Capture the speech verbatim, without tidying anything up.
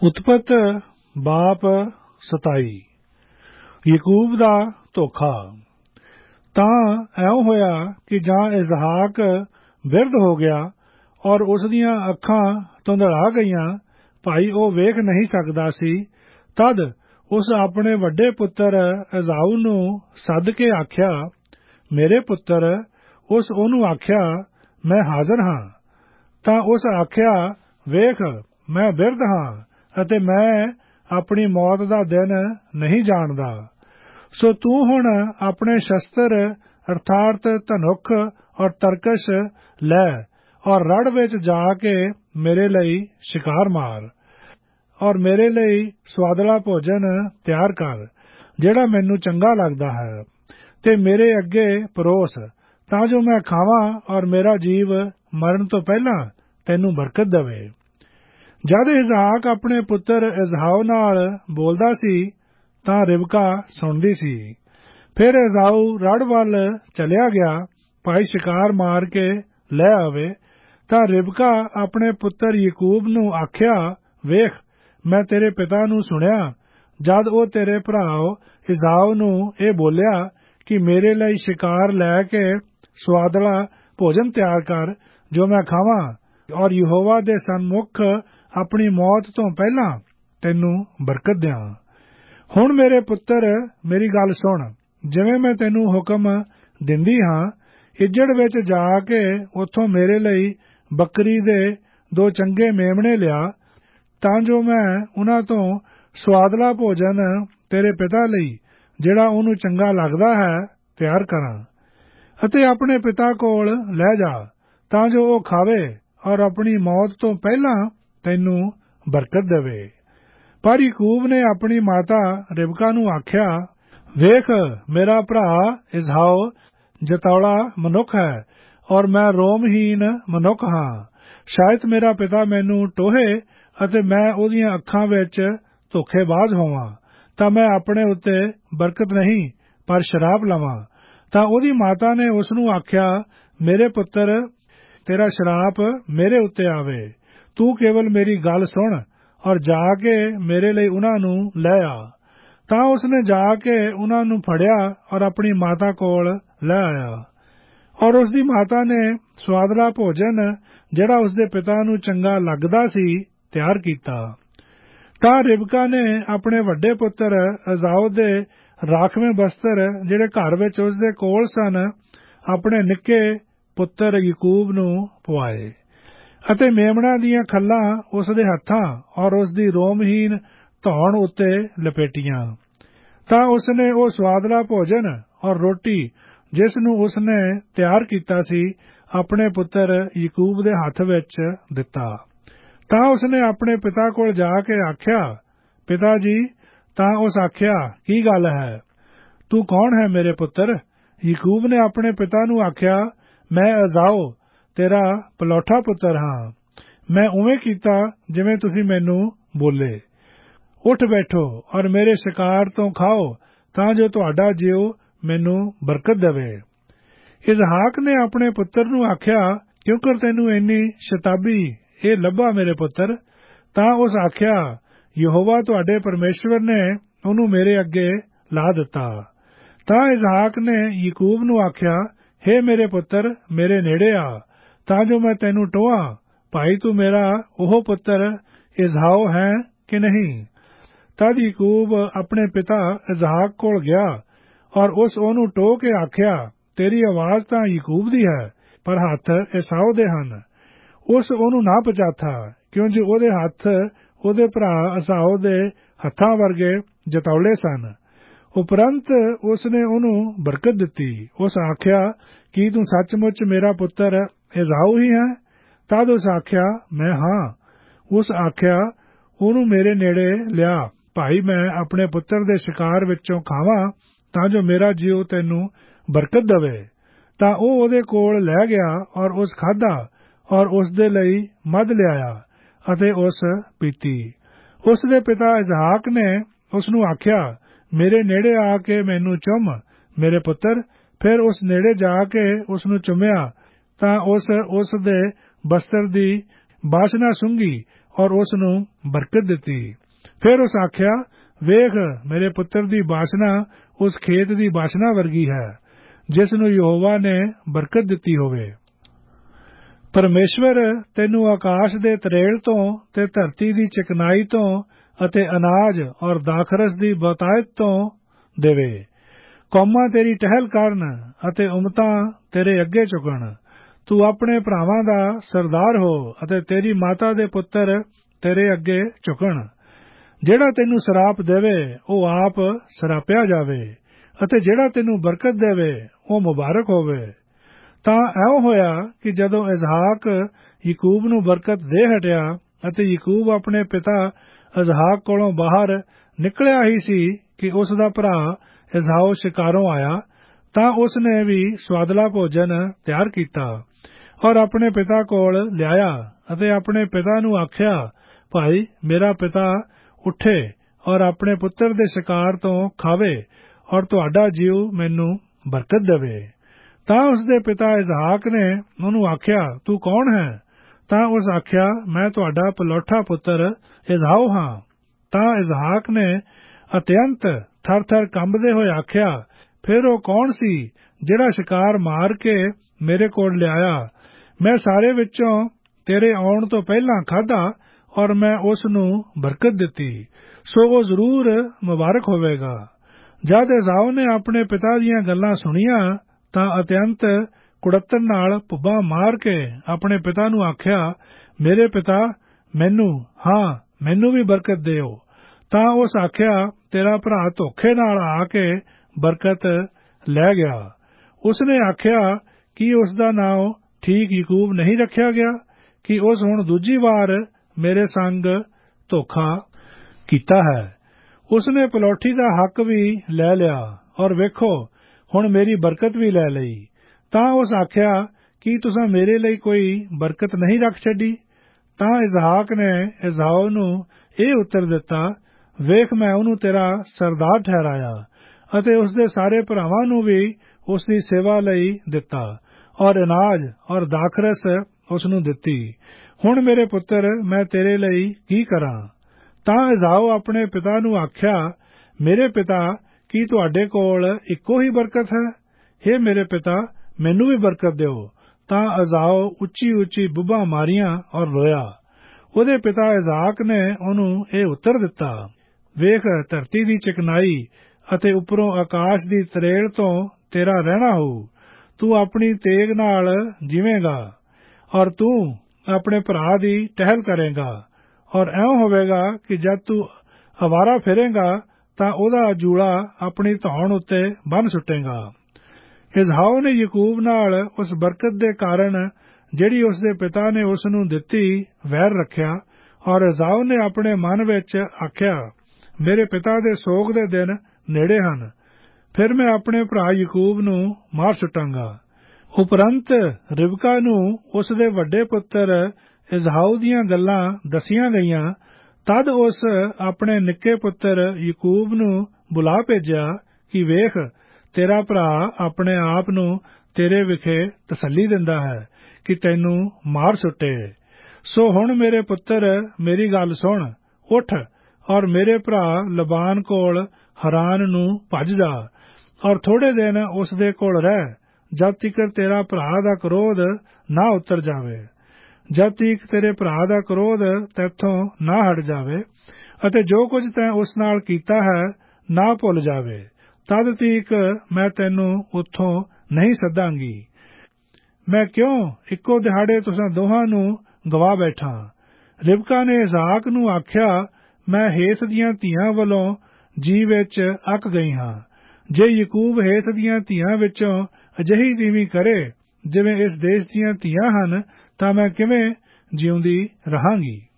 ਉਤਪਤ ਬਾਪ ਸਤਾਈ। ਯਕੂਬ ਦਾ ਧੋਖਾ। ਤਾਂ ਇਉਂ ਹੋਇਆ ਕਿ ਜਾਂ ਇਸਹਾਕ ਬਿਰਧ ਹੋ ਗਿਆ ਔਰ ਉਸ ਦੀਆਂ ਅੱਖਾਂ ਧੁੰਦਲਾ ਗਈਆਂ, ਭਾਈ ਉਹ ਵੇਖ ਨਹੀਂ ਸਕਦਾ ਸੀ। ਤਦ ਉਸ ਆਪਣੇ ਵੱਡੇ ਪੁੱਤਰ ਏਸਾਊ ਨੂੰ ਸੱਦ ਕੇ ਆਖਿਆ, ਮੇਰੇ ਪੁੱਤਰ। ਉਸ ਉਹਨੂੰ ਆਖਿਆ, ਮੈਂ ਹਾਜ਼ਰ ਹਾਂ। ਤਾਂ ਉਸ ਆਖਿਆ, ਵੇਖ, ਮੈਂ ਬਿਰਧ ਹਾਂ ਅਤੇ ਮੈਂ ਆਪਣੀ ਮੌਤ ਦਾ ਦਿਨ ਨਹੀਂ ਜਾਣਦਾ। ਸੋ ਤੂੰ ਹੁਣ ਆਪਣੇ ਸ਼ਸਤਰ ਅਰਥਾਤ ਧਨੁਖ ਔਰ ਤਰਕਸ਼ ਲੈ ਔਰ ਰੜ ਵਿੱਚ ਜਾ ਕੇ ਮੇਰੇ ਲਈ ਸ਼ਿਕਾਰ ਮਾਰ ਔਰ ਮੇਰੇ ਲਈ ਸੁਆਦਲਾ ਭੋਜਨ ਤਿਆਰ ਕਰ, ਜਿਹੜਾ ਮੈਨੂੰ ਚੰਗਾ ਲੱਗਦਾ ਹੈ, ਤੇ ਮੇਰੇ ਅੱਗੇ ਪਰੋਸ, ਤਾਂ ਜੋ ਮੈਂ ਖਾਵਾਂ ਔਰ ਮੇਰਾ ਜੀਵ ਮਰਨ ਤੋਂ ਪਹਿਲਾਂ ਤੈਨੂੰ ਬਰਕਤ ਦੇਵੇ। ਜਦ ਇਸਹਾਕ ਆਪਣੇ ਪੁੱਤਰ ਏਸਾਊ ਨਾਲ ਬੋਲਦਾ ਸੀ ਤਾਂ ਰਿਬਕਾ ਸੁਣਦੀ ਸੀ। ਫਿਰ ਏਸਾਊ ਰੜ ਵੱਲ ਚਲਿਆ ਗਿਆ, ਭਾਈ ਸ਼ਿਕਾਰ ਮਾਰ ਕੇ ਲੈ ਆਵੇ। ਤਾਂ ਰਿਬਕਾ ਆਪਣੇ ਪੁੱਤਰ ਯਕੂਬ ਨੂੰ ਆਖਿਆ, ਵੇਖ, ਮੈਂ ਤੇਰੇ ਪਿਤਾ ਨੂੰ ਸੁਣਿਆ ਜਦ ਉਹ ਤੇਰੇ ਭਰਾ ਏਸਾਊ ਨੂੰ ਇਹ ਬੋਲਿਆ ਕਿ ਮੇਰੇ ਲਈ ਸ਼ਿਕਾਰ ਲੈ ਕੇ ਸੁਆਦਲਾ ਭੋਜਨ ਤਿਆਰ ਕਰ, ਜੋ ਮੈਂ ਖਾਵਾਂ ਔਰ ਯਹੋਵਾ ਦੇ ਸਨਮੁਖ ਆਪਣੀ ਮੌਤ ਤੋਂ ਪਹਿਲਾਂ ਤੈਨੂੰ ਬਰਕਤ ਦਿਆਂ। ਹੁਣ ਮੇਰੇ ਪੁੱਤਰ, ਮੇਰੀ ਗੱਲ ਸੁਣ। ਜਿਵੇਂ ਮੈਂ ਤੈਨੂੰ ਹੁਕਮ ਦਿੰਦੀ ਹਾਂ, ਇੱਜੜ ਵਿੱਚ ਜਾ ਕੇ ਉੱਥੋਂ ਮੇਰੇ ਲਈ ਬੱਕਰੀ ਦੇ ਦੋ ਚੰਗੇ ਮੇਮਣੇ ਲਿਆ, ਤਾਂ ਜੋ ਮੈਂ ਉਹਨਾਂ ਤੋਂ ਸੁਆਦਲਾ ਭੋਜਨ ਤੇਰੇ ਪਿਤਾ ਲਈ, ਜਿਹੜਾ ਉਹਨੂੰ ਚੰਗਾ ਲੱਗਦਾ ਹੈ, ਤਿਆਰ ਕਰਾਂ, ਅਤੇ ਆਪਣੇ ਪਿਤਾ ਕੋਲ ਲੈ ਜਾ, ਤਾਂ ਜੋ ਉਹ ਖਾਵੇ ਔਰ ਆਪਣੀ ਮੌਤ ਤੋਂ ਪਹਿਲਾਂ ਤੈਨੂੰ ਬਰਕਤ ਦੇਵੇ। ਪਰ ਯਕੂਬ ਨੇ ਆਪਣੀ ਮਾਤਾ ਰਿਬਕਾ ਨੂੰ ਆਖਿਆ, ਵੇਖ, ਮੇਰਾ ਭਰਾ ਏਸਾਊ ਜਤੌਲਾ ਮਨੁੱਖ ਹੈ ਔਰ ਮੈਂ ਰੋਮਹੀਨ ਮਨੁੱਖ ਹਾਂ। ਸ਼ਾਇਦ ਮੇਰਾ ਪਿਤਾ ਮੈਨੂੰ ਟੋਹੇ ਅਤੇ ਮੈਂ ਉਹਦੀਆਂ ਅੱਖਾਂ ਵਿੱਚ ਧੋਖੇਬਾਜ਼ ਹੋਵਾਂ, ਤਾਂ ਮੈਂ ਆਪਣੇ ਉੱਤੇ ਬਰਕਤ ਨਹੀਂ ਪਰ ਸ਼ਰਾਪ ਲਵਾਂ। ਤਾਂ ਉਹਦੀ ਮਾਤਾ ਨੇ ਉਸ ਨੂੰ ਆਖਿਆ, ਮੇਰੇ ਪੁੱਤਰ, ਤੇਰਾ ਸ਼ਰਾਪ ਮੇਰੇ ਉੱਤੇ ਆਵੇ। ਤੂੰ ਕੇਵਲ ਮੇਰੀ ਗੱਲ ਸੁਣ ਔਰ ਜਾ ਕੇ ਮੇਰੇ ਲਈ ਉਹਨਾਂ ਨੂੰ ਲੈ ਆ। ਤਾਂ ਉਸਨੇ ਜਾ ਕੇ ਉਹਨਾਂ ਨੂੰ ਫੜਿਆ ਔਰ ਆਪਣੀ ਮਾਤਾ ਕੋਲ ਲੈ ਆਇਆ। ਔਰ ਉਸਦੀ ਮਾਤਾ ਨੇ ਸੁਆਦਲਾ ਭੋਜਨ, ਜਿਹੜਾ ਉਸਦੇ ਪਿਤਾ ਨੂੰ ਚੰਗਾ ਲੱਗਦਾ ਸੀ, ਤਿਆਰ ਕੀਤਾ। ਤਾਂ ਰਿਬਕਾ ਨੇ ਆਪਣੇ ਵੱਡੇ ਪੁੱਤਰ ਏਸਾਊ ਦੇ ਰਾਖਵੇਂ ਬਸਤਰ, ਜਿਹੜੇ ਘਰ ਵਿੱਚ ਉਸਦੇ ਕੋਲ ਸਨ, ਆਪਣੇ ਨਿੱਕੇ ਪੁੱਤਰ ਯਕੂਬ ਨੂੰ ਪਵਾਏ ਅਤੇ ਮੇਮਣਾ ਦੀਆਂ ਖੱਲਾਂ ਉਸਦੇ ਹੱਥਾਂ ਔਰ ਉਸਦੀ ਰੋਮਹੀਨ ਧੌਣ ਉੱਤੇ ਲਪੇਟੀਆਂ। ਤਾਂ ਉਸਨੇ ਉਹ ਸੁਆਦਲਾ ਭੋਜਨ ਔਰ ਰੋਟੀ, ਜਿਸ ਨੂੰ ਉਸਨੇ ਤਿਆਰ ਕੀਤਾ ਸੀ, ਆਪਣੇ ਪੁੱਤਰ ਯਕੂਬ ਦੇ ਹੱਥ ਵਿੱਚ ਦਿੱਤਾ। ਤਾਂ ਉਸਨੇ ਆਪਣੇ ਪਿਤਾ ਕੋਲ ਜਾ ਕੇ ਆਖਿਆ, ਪਿਤਾ ਜੀ। ਤਾਂ ਉਸ ਆਖਿਆ, ਕੀ ਗੱਲ ਹੈ? ਤੂੰ ਕੌਣ ਹੈ ਮੇਰੇ ਪੁੱਤਰ? ਯਕੂਬ ਨੇ ਆਪਣੇ ਪਿਤਾ ਨੂੰ ਆਖਿਆ, ਮੈਂ ਏਸਾਊ ਤੇਰਾ ਪਲੌਠਾ ਪੁੱਤਰ ਹਾਂ। ਮੈਂ ਉਵੇਂ ਕੀਤਾ ਜਿਵੇਂ ਤੁਸੀਂ ਮੈਨੂੰ ਬੋਲੇ। ਉੱਠ ਬੈਠੋ ਔਰ ਮੇਰੇ ਸ਼ਿਕਾਰ ਤੋਂ ਖਾਓ, ਤਾਂ ਜੋ ਤੁਹਾਡਾ ਜੀਵ ਮੈਨੂੰ ਬਰਕਤ ਦੇਵੇ। ਇਸਹਾਕ ਨੇ ਆਪਣੇ ਪੁੱਤਰ ਨੂੰ ਆਖਿਆ, ਕਿਉਂਕਿ ਤੈਨੂੰ ਇੰਨੀ ਸ਼ਤਾਬੀ ਇਹ ਲੱਭਾ ਮੇਰੇ ਪੁੱਤਰ? ਤਾਂ ਉਸ ਆਖਿਆ, ਯਹੋਵਾ ਤੁਹਾਡੇ ਪਰਮੇਸ਼ਵਰ ਨੇ ਉਹਨੂੰ ਮੇਰੇ ਅੱਗੇ ਲਾ ਦਿੱਤਾ। ਤਾਂ ਇਸਹਾਕ ਨੇ ਯਕੂਬ ਨੂੰ ਆਖਿਆ, ਹੇ ਮੇਰੇ ਪੁੱਤਰ, ਮੇਰੇ ਨੇੜੇ ਆ, ਤਾਂ ਜੋ ਮੈਂ ਤੈਨੂੰ ਟੋਹਾਂ, ਭਾਈ ਤੂੰ ਮੇਰਾ ਉਹ ਪੁੱਤਰ ਏਸਾਊ ਹੈ ਕਿ ਨਹੀਂ। ਤਦ ਯਕੂਬ ਆਪਣੇ ਪਿਤਾ ਇਸਹਾਕ ਕੋਲ ਗਿਆ ਔਰ ਉਸ ਉਹਨੂੰ ਟੋਹ ਕੇ ਆਖਿਆ, ਤੇਰੀ ਆਵਾਜ਼ ਤਾਂ ਯਕੂਬ ਦੀ ਹੈ, ਪਰ ਹੱਥ ਏਸਾਊ ਦੇ ਹਨ। ਉਸ ਉਹਨੂੰ ਨਾ ਪਛਾਤਾ, ਕਿਉਂਕਿ ਉਹਦੇ ਹੱਥ ਉਹਦੇ ਭਰਾ ਏਸਾਊ ਦੇ ਹੱਥਾਂ ਵਰਗੇ ਜਤੌਲੇ ਸਨ। ਉਪਰੰਤ ਉਸਨੇ ਉਹਨੂੰ ਬਰਕਤ ਦਿੱਤੀ। ਉਸ ਆਖਿਆ, ਕੀ ਤੂੰ ਸੱਚਮੁੱਚ ਮੇਰਾ ਪੁੱਤਰ ਏਸਾਊ ਹੀ ਹੈ? ਤਦ ਉਸ ਆਖਿਆ, ਮੈਂ ਹਾਂ। ਉਸ ਆਖਿਆ, ਉਹਨੂੰ ਮੇਰੇ ਨੇੜੇ ਲਿਆ, ਭਾਈ ਮੈਂ ਆਪਣੇ ਪੁੱਤਰ ਦੇ ਸ਼ਿਕਾਰ ਵਿੱਚੋਂ ਖਾਵਾਂ, ਤਾਂ ਜੋ ਮੇਰਾ ਜੀਵ ਤੈਨੂੰ ਬਰਕਤ ਦੇਵੇ। ਤਾਂ ਉਹ ਉਹਦੇ ਕੋਲ ਲੈ ਗਿਆ ਔਰ ਉਸ ਖਾਧਾ ਔਰ ਉਸ ਦੇ ਲਈ ਮੱਧ ਲਿਆਇਆ ਅਤੇ ਉਸ ਪੀਤੀ। ਉਸ ਦੇ ਪਿਤਾ ਇਸਹਾਕ ਨੇ ਉਸ ਨੂੰ ਆਖਿਆ, ਮੇਰੇ ਨੇੜੇ ਆ ਕੇ ਮੈਨੂੰ ਚੁੰਮ ਮੇਰੇ ਪੁੱਤਰ। ਫਿਰ ਉਸ ਨੇੜੇ ਜਾ ਕੇ ਉਸ ਨੂੰ ਚੁੰਮਿਆ। ਤਾਂ ਉਸ ਉਸ ਦੇ ਬਸਤਰ ਦੀ ਬਾਸ਼ਨਾ ਸੁੰਘੀ ਔਰ ਉਸ ਨੂੰ ਬਰਕਤ ਦਿੱਤੀ। ਫਿਰ ਉਸ ਆਖਿਆ, ਵੇਖ, ਮੇਰੇ ਪੁੱਤਰ ਦੀ ਬਾਸ਼ਨਾ ਉਸ ਖੇਤ ਦੀ ਬਾਸ਼ਨਾ ਵਰਗੀ ਹੈ ਜਿਸ ਨੂੰ ਯਹੋਵਾ ਨੇ ਬਰਕਤ ਦਿੱਤੀ ਹੋਵੇ। ਪਰਮੇਸ਼ਵਰ ਤੈਨੂੰ ਆਕਾਸ਼ ਦੇ ਤਰੇਲ ਤੋਂ ਤੇ ਧਰਤੀ ਦੀ ਚਿਕਨਾਈ ਤੋਂ ਅਤੇ ਅਨਾਜ ਔਰ ਦਾਖਰਸ ਦੀ ਬਹੁਤਾਇਤ ਤੋਂ ਦੇਵੇ। ਕੌਮਾਂ ਤੇਰੀ ਟਹਿਲ ਕਰਨ ਅਤੇ ਉਮਤਾਂ ਤੇਰੇ ਅੱਗੇ ਝੁਕਣ। ਤੂੰ ਆਪਣੇ ਭਰਾਵਾਂ ਦਾ ਸਰਦਾਰ ਹੋ ਅਤੇ ਤੇਰੀ ਮਾਤਾ ਦੇ ਪੁੱਤਰ ਤੇਰੇ ਅੱਗੇ ਝੁਕਣ। ਜਿਹੜਾ ਤੈਨੂੰ ਸਰਾਪ ਦੇਵੇ ਉਹ ਆਪ ਸਰਾਪਿਆ ਜਾਵੇ ਅਤੇ ਜਿਹੜਾ ਤੈਨੂੰ ਬਰਕਤ ਦੇਵੇ ਉਹ ਮੁਬਾਰਕ ਹੋਵੇ। ਤਾਂ ਐਉਂ ਹੋਇਆ ਕਿ ਜਦੋਂ ਇਸਹਾਕ ਯਾਕੂਬ ਨੂੰ ਬਰਕਤ ਦੇ ਹਟਿਆ ਅਤੇ ਯਾਕੂਬ ਆਪਣੇ ਪਿਤਾ ਇਸਹਾਕ ਕੋਲੋਂ ਬਾਹਰ ਨਿਕਲਿਆ ਹੀ ਸੀ ਕਿ ਉਸ ਦਾ ਭਰਾ ਇਸਹਾਓ ਸ਼ਿਕਾਰੋਂ ਆਇਆ, ਤਾਂ ਉਸ ਨੇ ਵੀ ਸਵਾਦਲਾ ਭੋਜਨ ਤਿਆਰ ਕੀਤਾ ਔਰ ਆਪਣੇ ਪਿਤਾ ਕੋਲ ਲਿਆਇਆ ਅਤੇ ਆਪਣੇ ਪਿਤਾ ਨੂੰ ਆਖਿਆ, ਭਾਈ ਮੇਰਾ ਪਿਤਾ ਉੱਠੇ ਔਰ ਆਪਣੇ ਪੁੱਤਰ ਦੇ ਸ਼ਿਕਾਰ ਤੋਂ ਖਾਵੇ ਔਰ ਤੁਹਾਡਾ ਜੀਵ ਮੈਨੂੰ ਬਰਕਤ ਦੇਵੇ। ਤਾਂ ਉਸ ਦੇ ਪਿਤਾ ਇਸਹਾਕ ਨੇ ਉਹਨੂੰ ਆਖਿਆ, ਤੂੰ ਕੌਣ ਹੈ? ਤਾਂ ਉਸ ਆਖਿਆ, ਮੈਂ ਤੁਹਾਡਾ ਪਲੌਠਾ ਪੁੱਤਰ ਇਸਹਾਓ ਹਾਂ। ਤਾਂ ਇਸਹਾਕ ਨੇ ਅਤਿਅੰਤ ਥਰ-ਥਰ ਕੰਬਦੇ ਹੋਏ ਆਖਿਆ, ਫਿਰ ਉਹ ਕੌਣ ਸੀ ਜਿਹੜਾ ਸ਼ਿਕਾਰ ਮਾਰ ਕੇ ਮੇਰੇ ਕੋਲ ਲਿਆਇਆ? ਮੈਂ ਸਾਰੇ ਵਿੱਚੋਂ ਤੇਰੇ ਆਉਣ ਤੋਂ ਪਹਿਲਾਂ ਖਾਧਾ ਔਰ ਮੈਂ ਉਸ ਨੂੰ ਬਰਕਤ ਦਿੱਤੀ, ਸੋ ਉਹ ਜ਼ਰੂਰ ਮੁਬਾਰਕ ਹੋਵੇਗਾ। ਜਦ ਇਸਹਾਓ ਨੇ ਆਪਣੇ ਪਿਤਾ ਦੀਆਂ ਗੱਲਾਂ ਸੁਣੀਆਂ ਤਾਂ ਅਤਿਅੰਤ ਕੁੜੱਤਣ ਨਾਲ ਭੁੱਬਾਂ ਮਾਰ ਕੇ ਆਪਣੇ ਪਿਤਾ ਨੂੰ ਆਖਿਆ, ਮੇਰੇ ਪਿਤਾ, ਮੈਨੂੰ ਹਾਂ ਮੈਨੂੰ ਵੀ ਬਰਕਤ ਦਿਓ। ਤਾਂ ਉਸ ਆਖਿਆ, ਤੇਰਾ ਭਰਾ ਧੋਖੇ ਨਾਲ ਆ ਕੇ ਬਰਕਤ ਲੈ ਗਿਆ। ਉਸਨੇ ਆਖਿਆ, ਕੀ ਉਸ ਦਾ ਨਾਂ ਠੀਕ ਯਾਕੂਬ ਨਹੀਂ ਰੱਖਿਆ ਗਿਆ ਕਿ ਉਸ ਹੁਣ ਦੂਜੀ ਵਾਰ ਮੇਰੇ ਸੰਗ ਧੋਖਾ ਕੀਤਾ ਹੈ। ਉਸਨੇ ਪਲੌਠੀ ਦਾ ਹੱਕ ਵੀ ਲੈ ਲਿਆ ਔਰ ਵੇਖੋ ਹੁਣ ਮੇਰੀ ਬਰਕਤ ਵੀ ਲੈ ਲਈ। ਤਾਂ ਉਸ ਆਖਿਆ, ਕੀ ਤੁਸੀਂ ਮੇਰੇ ਲਈ ਕੋਈ ਬਰਕਤ ਨਹੀਂ ਰੱਖ ਛੱਡੀ? ਤਾਂ ਇਸਹਾਕ ਨੇ ਇਸਹਾਓ ਨੂੰ ਇਹ ਉੱਤਰ ਦਿੱਤਾ, ਵੇਖ, ਮੈਂ ਉਹਨੂੰ ਤੇਰਾ ਸਰਦਾਰ ਠਹਿਰਾਇਆ ਅਤੇ ਉਸਦੇ ਸਾਰੇ ਭਰਾਵਾਂ ਨੂੰ ਵੀ ਉਸ ਦੀ ਸੇਵਾ ਲਈ ਦਿੱਤਾ ਔਰ ਅਨਾਜ ਔਰ ਦਾਖਰਸ ਉਸ ਨੂੰ ਦਿੱਤੀ। ਹੁਣ ਮੇਰੇ ਪੁੱਤਰ, ਮੈਂ ਤੇਰੇ ਲਈ ਕੀ ਕਰਾਂ? ਤਾਂ ਇਸਹਾਓ ਆਪਣੇ ਪਿਤਾ ਨੂੰ ਆਖਿਆ, ਮੇਰੇ ਪਿਤਾ, ਕੀ ਤੁਹਾਡੇ ਕੋਲ ਇੱਕੋ ਹੀ ਬਰਕਤ ਹੈ? ਹੇ ਮੇਰੇ ਪਿਤਾ, ਮੈਨੂੰ ਵੀ ਬਰਕਤ ਦਿਓ। ਤਾਂ ਇਸਹਾਓ ਉੱਚੀ ਉੱਚੀ ਬੁੱਬਾਂ ਮਾਰੀਆਂ ਔਰ ਰੋਇਆ। ਉਹਦੇ ਪਿਤਾ ਇਸਹਾਕ ਨੇ ਉਹਨੂੰ ਇਹ ਉੱਤਰ ਦਿੱਤਾ, ਵੇਖ, ਧਰਤੀ ਦੀ ਚਿਕਨਾਈ ਅਤੇ ਉੱਪਰੋਂ ਆਕਾਸ਼ ਦੀ ਤਰੇਲ ਤੋਂ ਤੇਰਾ ਰਹਿਣਾ ਹੋਊ। ਤੂੰ ਆਪਣੀ ਤੇਗ ਨਾਲ ਜੀਵੇਂਗਾ ਔਰ ਤੂੰ ਆਪਣੇ ਭਰਾ ਦੀ ਟਹਿਲ ਕਰੇਗਾ ਔਰ ਐਂ ਹੋਵੇਗਾ ਕਿ ਜਦ ਤੂੰ ਅਵਾਰਾ ਫਿਰੇਂਗਾ ਤਾਂ ਉਹਦਾ ਜੂੜਾ ਆਪਣੀ ਧੌਣ ਉੱਤੇ ਬੰਨ੍ਹ ਸੁੱਟੇਗਾ। ਇਸਹਾਓ ਨੇ ਯਾਕੂਬ ਨਾਲ ਉਸ ਬਰਕਤ ਦੇ ਕਾਰਨ ਜਿਹੜੀ ਉਸ ਦੇ ਪਿਤਾ ਨੇ ਉਸ ਨੂੰ ਦਿੱਤੀ ਵੈਰ ਰੱਖਿਆ ਔਰ ਇਸਹਾਓ ਨੇ ਆਪਣੇ ਮਨ ਵਿੱਚ ਆਖਿਆ, ਮੇਰੇ ਪਿਤਾ ਦੇ ਸੋਗ ਦੇ ਦਿਨ ਨੇੜੇ ਹਨ, ਫਿਰ ਮੈਂ ਆਪਣੇ ਭਰਾ ਯਾਕੂਬ ਨੂੰ ਮਾਰ ਸੁੱਟਾਂਗਾ। ਉਪਰੰਤ ਰਿਬਕਾ ਨੂੰ ਉਸ ਦੇ ਵੱਡੇ ਪੁੱਤਰ ਇਸਹਾਓ ਦੀਆਂ ਗੱਲਾਂ ਦੱਸੀਆਂ ਗਈਆਂ। ਤਦ ਉਸ ਆਪਣੇ ਨਿੱਕੇ ਪੁੱਤਰ ਯਾਕੂਬ ਨੂੰ ਬੁਲਾ ਭੇਜਿਆ ਕਿ ਵੇਖ, ਤੇਰਾ ਭਰਾ ਆਪਣੇ ਆਪ ਨੂੰ ਤੇਰੇ ਵਿਖੇ ਤਸੱਲੀ ਦਿੰਦਾ ਹੈ ਕਿ ਤੈਨੂੰ ਮਾਰ ਸੁੱਟੇ। ਸੋ ਹੁਣ ਮੇਰੇ ਪੁੱਤਰ, ਮੇਰੀ ਗੱਲ ਸੁਣ, ਉੱਠ ਔਰ ਮੇਰੇ ਭਰਾ ਲਬਾਨ ਕੋਲ ਹਰਾਨ ਨੂੰ ਭੱਜ ਜਾ ਔਰ ਥੋੜੇ ਦਿਨ ਉਸ ਦੇ ਕੋਲ ਰਹਿ, ਜਦ ਤੀਕਰ ਤੇਰਾ ਭਰਾ ਦਾ ਕ੍ਰੋਧ ਨਾ ਉਤਰ ਜਾਵੇ, ਜਦ ਤੀਕ ਤੇਰੇ ਭਰਾ ਦਾ ਕ੍ਰੋਧ ਤੈਥੋਂ ਨਾ ਹਟ ਜਾਵੇ ਅਤੇ ਜੋ ਕੁਝ ਤੈਂ ਉਸ ਨਾਲ ਕੀਤਾ ਹੈ ਨਾ ਭੁੱਲ ਜਾਵੇ, ਤਦ ਤੀਕ ਮੈਂ ਤੈਨੂੰ ਉੱਥੋਂ ਨਹੀਂ ਸੱਦਾਂਗੀ। ਮੈਂ ਕਿਉਂ ਇੱਕੋ ਦਿਹਾੜੇ ਤੁਸਾਂ ਦੋਹਾਂ ਨੂੰ ਗਵਾ ਬੈਠਾਂ? ਰਿਬਕਾ ਨੇ ਇਸਹਾਕ ਨੂੰ ਆਖਿਆ, ਮੈਂ ਹੇਥ ਦੀਆਂ ਧੀਆਂ ਵੱਲੋਂ ਜੀ ਵਿੱਚ ਅੱਕ ਗਈ ਹਾਂ। ਜੇ ਯਾਕੂਬ ਹੇਥ ਦੀਆਂ ਧੀਆਂ ਵਿੱਚੋਂ ਅਜਿਹੀ ਤੀਵੀਂ ਕਰੇ ਜਿਵੇਂ ਇਸ ਦੇਸ਼ ਦੀਆਂ ਧੀਆਂ ਹਨ, ਤਾਂ ਮੈਂ ਕਿਵੇਂ ਜਿਉਂਦੀ ਰਹਾਂਗੀ?